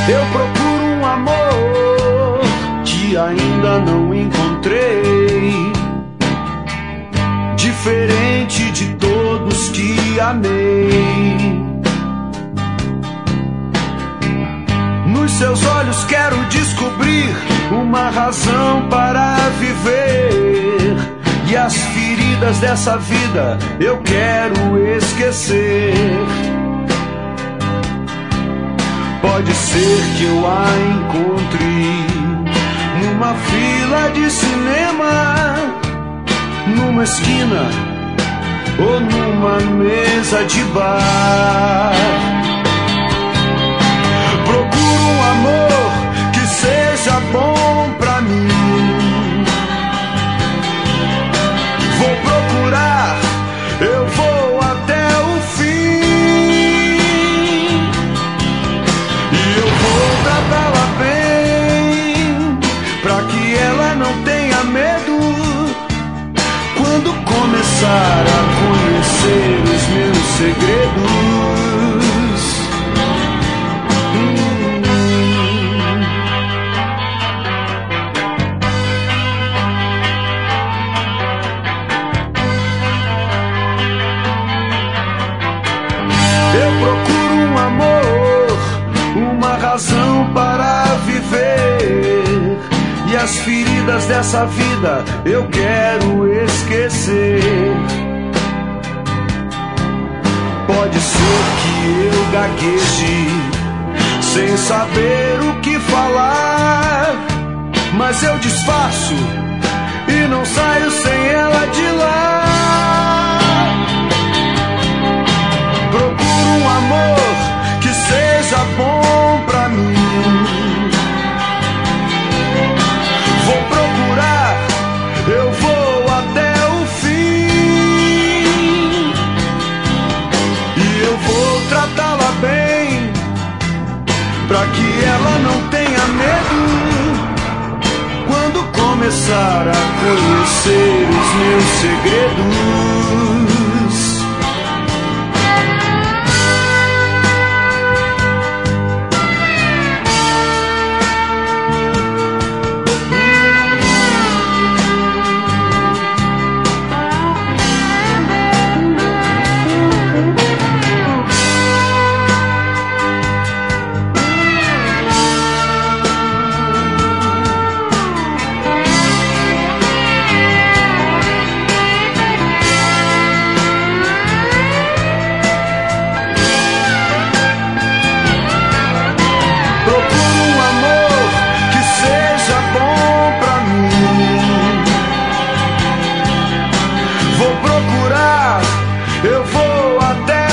Eu procuro um amor que ainda não encontrei, diferente de todos que amei. Nos seus olhos quero descobrir uma razão para viver, e as feridas dessa vida eu quero esquecer. Pode ser que eu a encontre numa fila de cinema, numa esquina ou numa mesa de bar. Procuro um amor que seja bom pra mim. Vou procurar, eu vou até o fim, e eu vou tratá-la bem, pra que ela não tenha medo quando começar a conhecer os meus segredos. Eu procuro um amor, uma razão para viver, e as feridas dessa vida eu quero esquecer. Pode ser que eu gagueje sem saber o que falar, mas eu disfarço e não saio sem ela de lá. Procuro um amor que seja bom pra mim. Vou procurar, eu vou até o fim, e eu vou tratá-la bem, pra que ela não tenha medo quando começar a conhecer os meus segredos. Eu vou até